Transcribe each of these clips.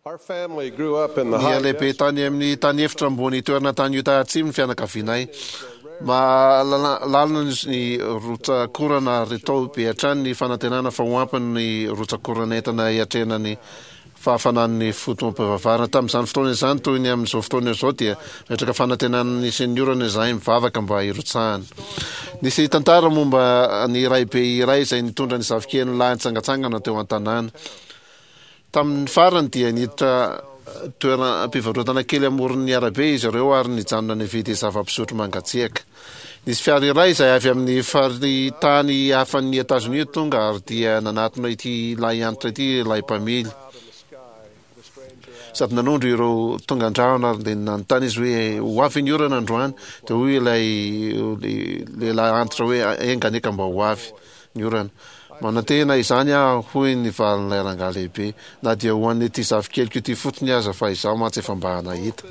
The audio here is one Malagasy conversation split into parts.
Our family grew up in the Ny high lehibe tany amin'ny tany efitra ambony toerana tany io tahatsimo ny fianakavianay. Lalina ny rotsakorana retao be hatrany ny fanantenana fa hoampiny ny rotsakorana entana hiatrenany fahafanan'ny fotoam-pivavarana. Tamin'izany fotoana izany toy ny amin'izao fotoana izao dia metraka fanantenana ny seniorana izay mivavaka mba hirotsahany. Nisy tantara momba ny raibe iray izay nitondra ny zafikely lahy nitsangatsangana teo an-tanàna. Tamin'ny farany dia niditra toerana mpivarotana kely amoron'ny arabe izy ireo ary nijanona nividy zava-pisotro mangatsiaka. Nisy fiara iray izay avy amin'ny faritany hafan'ny Etazonia tonga ary dia nanatona ity lay antitra ity lay mpamily. Sady nanondro ireo tonga andrahona ary dia nanontany izy hoe ho avy ny orana androany, dia hoy ilay antitra hoe enganeka mba ho avy ny orana. Manantena izany hoy ny valin'ilay rangahy lehibe, na dia ho an'ny ity zavikeliko ity fotony aza fa izaho mantsy efa mba nahita.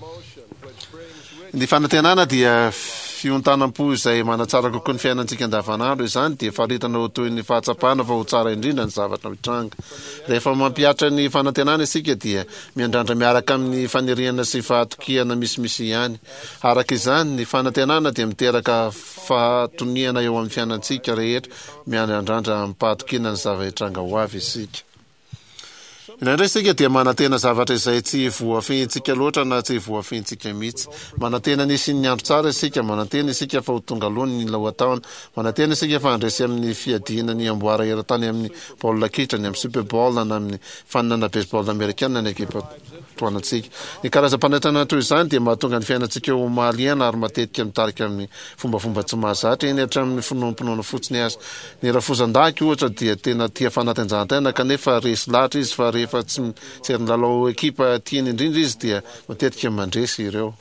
Ny fanantenana dia fiontanam-po izay manatsara kokoa ny fiainantsika andavanandro. Izany dia faritana ho toy ny fahatsapana fa ho tsara indrindra ny zavatra mitranga. Rehefa mampiatra ny fanantenana isika dia miandrandra miaraka amin'ny faniriana sy fahatokihana misimisy ihany. Araka izany ny fanantenana dia miteraka fahatoniana eo amin'ny fiainantsika rehetra, miandrandra mipahatokihana ny zava-hitranga ho avy isika. Indraindray isika dia manantena zavatra izay tsy voafintsika loatra na tsy voafintsika mihitsy. Manantena nisy ny andro tsara isika, manantena isika fa ho tonga alohan'ny lohataona, manantena isika fa handresy amin'ny fiadiana ny amboara era tany amin'ny baolina kitra, ny amin'ny Super Bowl na amin'ny faninana baseball amerikana ny ekipa toanantsika. Ny karazam-panantenana toy izany dia mahatonga ny fiainantsika ho mahaliana ary matetika mitarika amin'ny fombafomba tsy mahazatra eny hatramin'ny finoam-pinoana fotsiny azy. Ny rafozan-dahaka ohatra dia tena tia fanatanjahantena kanefa resy lahatra izy fa rehefa tsy mijery lalao ekipa tiany indrindra izy dia matetika mandresy ireo.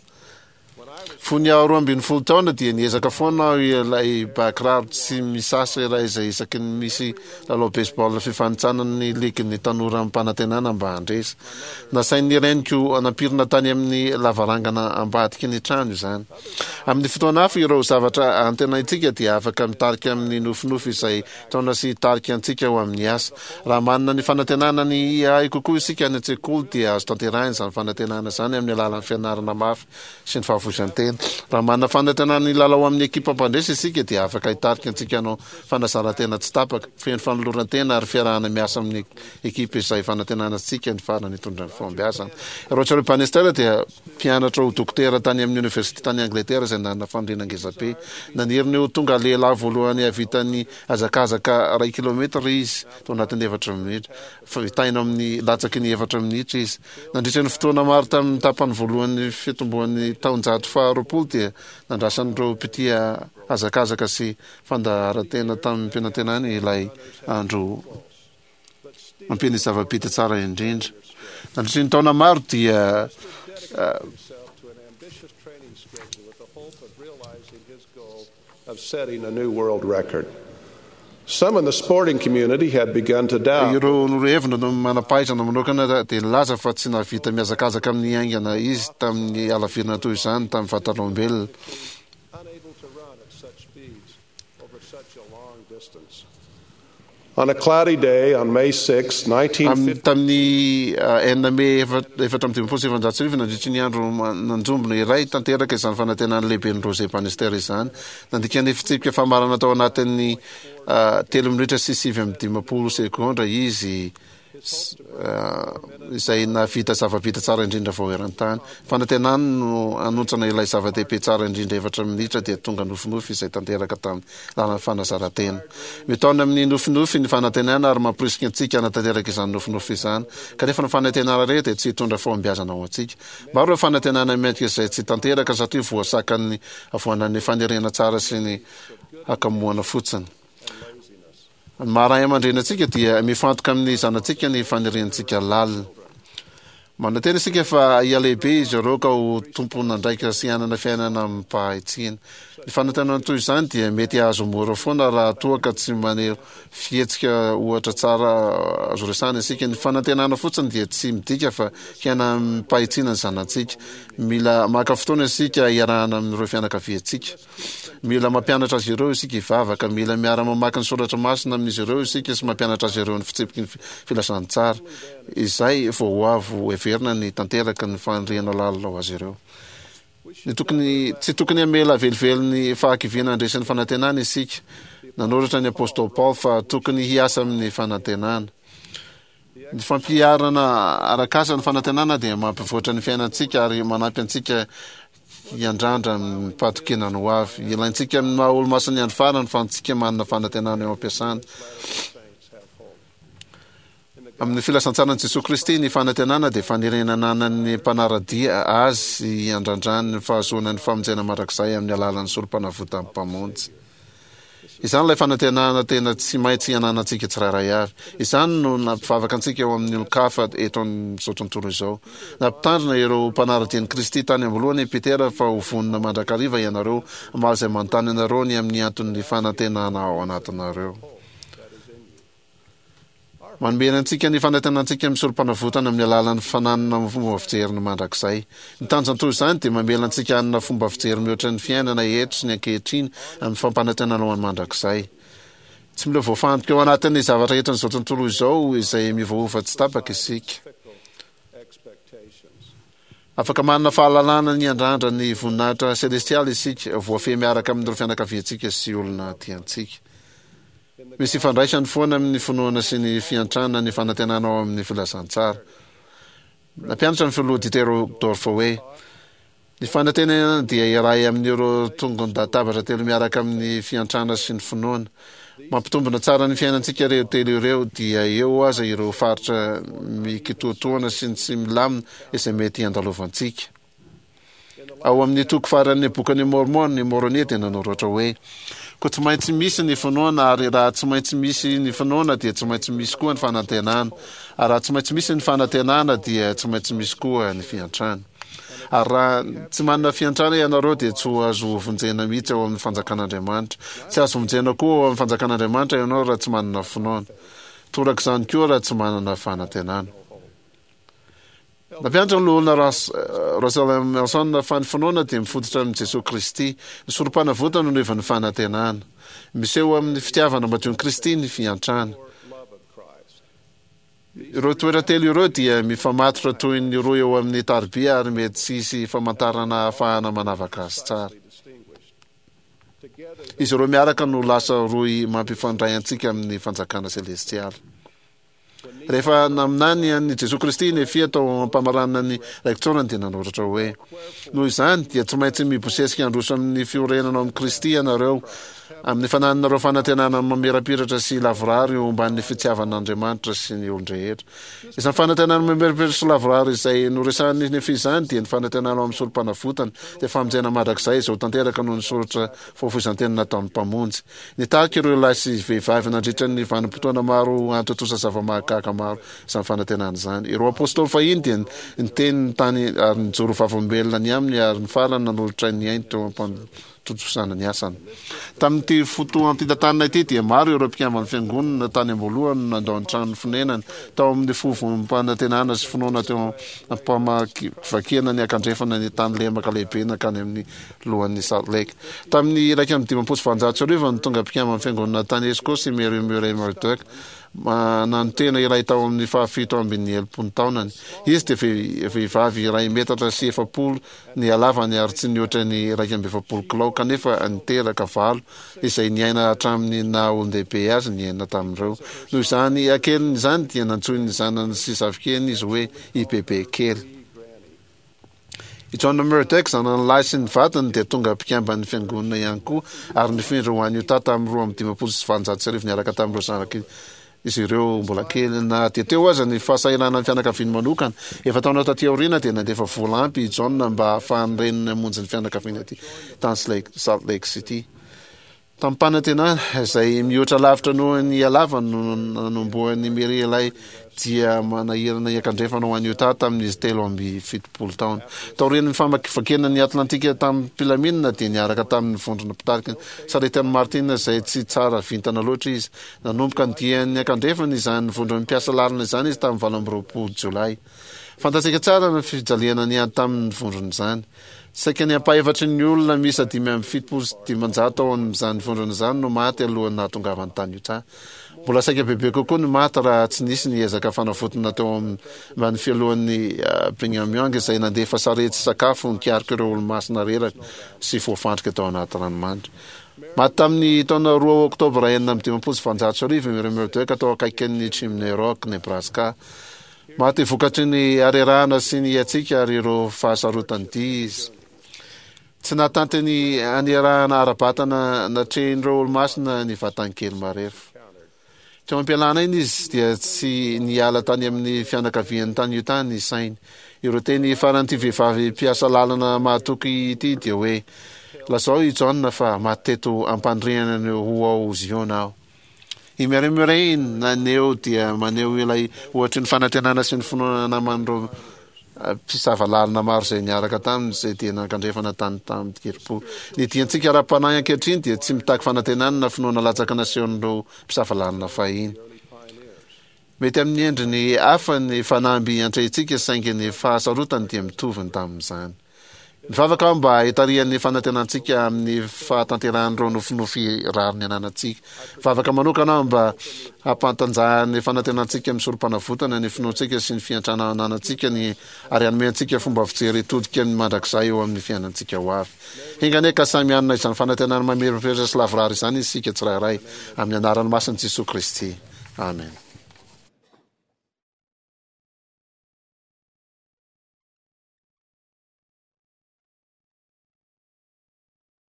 Fony 12 taona dia niezaka foana ilay bakiraro tsy misasa iray izay isaky ny misy lalao baseball fifanitsanan'ny ligin'ny tanora amin'ny mpanantenana mba handresy. Nasain'ny reniko anampirina tany amin'ny lavarangana ambadiky ny trano izany. Amin'ny fotoana hafa ireo zavatra antenaitsika dia afaka mitarika amin'ny nofinofy izay taona sy tarika antsika ho amin'ny asa. Raha manana ny fanantenana ny hay kokoa isika any an-tsekoly dia azo tanterahina izany fanantenana izany amin'ny alalan'ny fianarana mafy sy ny fahavozan-tena. Raha manana fanantenana ny lalao amin'ny ekipa mpandresy isika dia afaka hitarika antsika anao fanazarantena tsy tapaka, feno fanoloran-tena ary fiarahana miasa amin'ny ekipa izay fanantenana antsika ny farany hitondra ny fombiasana. Rotsareo Bannister dia mpianatra ho dokotera tany amin'ny université tany Angletera izay nanana fandriana ngezabe. Naniriny ho tonga lehilahy voalohany havitany azakazaka 2 kilometatra izy tao anatin'ny 4 minitra. Vitaina amin'ny latsaky ny 4 minitra izy. Nandritra ny fotoana maro tamin'ny tapany voalohan'ny fitomboan'ny taonjato faharoapolo dia nandrasan'ireo mpitia azakazaka sy fandaharantena tamin'ny mpianantenana ilay andro mampiny zava-bita tsara indrindra. Nandritra ny taona maro dia of setting a new world record. Some in the sporting community had begun to doubt. Ireo hevina manapahitrana manokana dia nilaza fa tsy navita miazakazaka amin'ny aingana izy tamin'ny alavirana toy izany tamin'ny fahataloam-belona. Unable to run at such speeds over such a long distance. On a cloudy day on May 6, 1950, tamin'ny 4 May 1779 nandritry ny andro nanjombona iray tanteraka izany fanantenana lehibe ny Roger Bannister izany. Nandika ny fitsipika famarana tao anatin'ny 3 minitra sy 7:20 sekondra izy izay navita zava-bita tsara indrindra vao eran-tany. Fanantenana no anontsana ilay zava-dehibe tsara indrindra 4 minitra dia tonga nofinofy izay tanteraka tamin'ny lalana fanazarantena. Mitaona amin'ny nofinofy ny fanantenana ary mampirisika antsika anatanteraka izany nofinofy izany. Kanefa ny fanantenana rehetra dia tsy hitondra fahombiazana ho antsika. Maro ireo fanantenana mendrika izay tsy tanteraka satria voasakan'ny avoanan'ny fanerena tsara sy ny hakamoana fotsiny. Maray aman-drenantsika dia mifantoka amin'ny zanatsika ny faniriantsika lalina. Manantena isika fa ia lehibe izy ireo ka ho tompona ndraika sy anana fiainana mipahaitsina. Ny fanantenana toy izany dia mety azo mora foana raha toa ka tsy maneho fihetsika ohatra tsara azo resana isika. Ny fanantenana fotsiny dia tsy midika fa hiaina mipahaitsina ny zanatsika. Mila maka fotoana isika hiarahana amin'ireo fianakaviantsika. mila mampianatra azy ireo isika ivavaka, mila miara mamaky ny soratra masina amin'izy ireo isika sy mampianatra azy ireo ny fitsipiky ny filasany tsara. Izay vao ho avo everina ny tanteraka ny fandriana lalao azy ireo. Tsy tokony amela velively ny fahakiviana andresan'ny fanantenana isika. Nanoratra ny apôstôly Paul fa tokony hiasa amin'ny fanantenana. Ny fampiarana arakasa ny fanantenana dia mampivoatra ny fiainantsika ary manampy antsika hiandrandra ny patokena ho avy. Ilaintsika amin'ny maha olo-masiny andro farany fa antsika manana fanantenana eo ampiasana. Amin'ny filasan-tsaran'i Jesosy Kristy ny fanantenana dia fanerenana ny mpanaradia azy hiandrandrany ny fahazoana ny famonjena mandrakizay amin'ny alalan'ny solompanavota amin'ny mpamonjy. Izany ilay fanantenana tena tsy maintsy hiananantsika tsirairay avy. Izany no nampivavaka antsika eo amin'ny olo-kafa eto amin'izao tontolo izao. Nampitandrina ireo mpanaradian'i Kristy tany ambolohany Petera fa ho vonona mandrakariva ianareo maro izay manontany anareo ny amin'ny anton'ny fanantenana ao anatinareo. Manome antsika ny fanantenantsika amin'ny solompanavotana amin'ny alalan'ny fananana amin'ny fomba fijery ny mandrakizay. Ny tanjantoy izany dia mamela antsika hanana fomba fijery mihoatra ny fiainana eto sy ny ankehitriny amin'ny fampanantenana ao amin'ny mandrakizay. Tsy mila voafantoka eo anatin'ny zavatra rehetra n'izao tontolo izao izay mivoova tsy tapaka isika. Afaka manana fahalalana ny andrandra ny voninahitra selestialy isika, voafehy miaraka amin'ireo fianakaviantsika sy olona tiantsika. Misy fandraisany foana amin'ny finoana sy ny fiantrana ny fanantenana ao amin'ny filasan-tsara. Nampianatra ny filoha Dieterodorf hoe ny fanantenana dia iray amin'ireo tongony databatra telo miaraka amin'ny fiantrana sy ny finoana. Mampitombona tsara ny fiainantsika ireo telo ireo dia eo aza ireo faritra mikitoatoana sy ny tsy milamina izay mety andalovantsika. Ao amin'ny toko faran'ny bokany Mormon ny Moroni dia nanoratra hoe ko tsy maintsy misy ny finoana ary raha tsy maintsy misy ny finoana dia tsy maintsy misy koa ny fanantenana. Ary raha tsy maintsy misy ny fanantenana dia tsy maintsy misy koa ny fiantrana. Ary raha tsy manana fiantrana ianareo dia tsy azo vonjena mihitsy ao amin'ny fanjakan'Andriamanitra. Tsy azo vonjena koa ao amin'ny fanjakan'Andriamanitra ianao raha tsy manana finoana. Toraka izany koa raha tsy manana fanantenana. Nampianatra ny olona Russell Nelson fa ny finoana dia mifototra amin'ny Jesosy Kristy. Ny solompanavotana no evan'ny fanantenana. Miseho amin'ny fitiavana madio ny Kristy ny fiantrana. Ireo toeratelo ireo dia mifamatotra toy ny roa eo amin'ny tarbia ary mety tsisy famantarana ahafahana manavaka azy tsara. Izy ireo miaraka no lasa roy mampifandray antsika amin'ny fanjakana selestialy. Rehefa naminany ny Jesosy Kristy ny fia tao ampamarana ny raikitsorany dia nanoratra hoe noho izany dia tsy maintsy mibosesika androso amin'ny fiorenana amin'ny Kristy ianareo amin'ny fanananareo fanantenana mamerapiratra sy lavorary eo ambanin'ny fitiavan'Andriamanitra sy ny olon-drehetra. Izany fanantenana mamerapiratra sy lavorary izay noresahany ny fizany dia ny fanantenana amin'ny solompanavotana dia famonjena mandrakizay izao tanteraka noho ny soratra fofoizantenana tamin'ny mpamonjy. Nitahaka ireo lahy sy vehivavy nandritra ny vanim-potoana maro antotosa zava-mahagaga maro izany fanantenana izany. Ireo apôstôly fahiny dia niteny tany ary nijoro vavaombelona ny aminy ary ny farany nanolotra ny ainy teo tontosana ny asany. Tamin'ity fotoana ty tantanana ity dia maro ireo mpikamban'ny fiangonana tany ambolohany nandao ny trano fonenany tao amin'ny fovom-panantenana sy finoana teo ampamakivakiana ny akandrefana ny tany lemaka lehibe nakany amin'ny lohan'ny Salt Lake. Tamin'ny 1926 ny tonga mpikamban'ny fiangonana tany Escosy Mary Murdoch nanotena iray tao amin'ny fahafito ambin'ny 70 taonany. Izy dia vehivavy iray metatra sy 70 ny halavany ary tsy nioatra ny 170 kilao kanefa niteraka valo izay niaina hatramin'ny naha olon-dehibe azy niaina tamin'ireo. Noho izany akeliny izany dia nantsoiny ny zanany sy zafikeny izy hoe i bebe kely. I John Murdoch zanany lahy sy ny vatany dia tonga mpikamban'ny fiangonana ihany koa ary nifindra ho an'ny Utah tamin'ny 1926 niaraka tamin'ireo zanaka izy ireo mbola kely na teo aza ny fahasahiranany fianakaviany manokana. Efa taona taty aoriana dia nandefa vola ampy John mba ahafahany reniny hamonjy ny fianakaviany aty tany Salt Lake City. Tamin'ny panantenana izay mihoatra lavitra noho ny halavany no nanombohan'ny Mary ilay dia manahirana iakandrefana ho an'ny Utah tamin'izy 7 taona. Taorian'ny famakivakena ny Atlantika tamin'ny Pilaminina dia niaraka tamin'ny vondrona mpitarika Saretan'ny Martina izay tsy tsara vintana loatra izy. Nanomboka ny dian'ny akandrefana izany vondrona mpiasa lalina izany izy tamin'ny 20 Jolay. Fantatsika tsara ny fijaliana niady tamin'ny vondrona izany. saika ny ampaevatry ny olona misy 570 amin'izany vondrona izany no maty alohan'ny nahatongavany tany io tsara. Mbola saika bebe kokoa ny maty raha tsy nisy ny ezaka fanafotona teo ambany fialohan'ny Brigham Young izay nandefa saretsy sakafo nikiarika ireo olo-masina reraka sy voafandrika tao anaty ranomanitra. Maty tamin'ny taona 2 Oktobra 1917 Mary Murdock tao akaikin'ny Chimney Rock, Nebraska. Maty vokatry ny arerahana sy ny atsika ary ireo fahasarotany izy. Tsy natanty ny anirahana ara-batana natrehin'ireo olo-masina ny vatany kely marefo. Tsy mampialana iny izy dia tsy niala tany amin'ny fianakaviany tany io tany sainy. Ireo teny faran'ity vehivavy mpiasa lalana mahatoky ity dia hoe lazao i John fa mateto ampandriana ny ho ao Zion aho. I Mary naneo dia maneo ilay ohatra ny fanantenana sy ny finoana naman'ireo mpisava lalina maro izay niaraka taminy izay dia nankandrefana tany tamin'ny Keripo. Ny diantsika ara-panahy ankehitriny dia tsy mitaky fanantenana na finoana latsaka nasehon'ireo mpisava lalina fahiny. Mety amin'ny endriny hafa ny fanamby antrehitsika saingy ny fahasarotany dia mitovy ny tamin'izany. Mivavaka aho mba hitarihan'ny fanantenantsika amin'ny fahatanteran'ireo nofinofy rariny ananatsika. Mivavaka manokana aho mba hampantanjahan'ny fanantenantsika misorom-panavotana ny finoantsika sy ny fiantrana ananatsika ary anomentsika fomba fijery todika ny mandrakizay eo amin'ny fiainantsika ho avy. Hingane ka samy anina izany fanantenana mamerimperitra sy lavorary izany isika tsirairay amin'ny anaran'ny masiny Jesosy Kristy. Amen.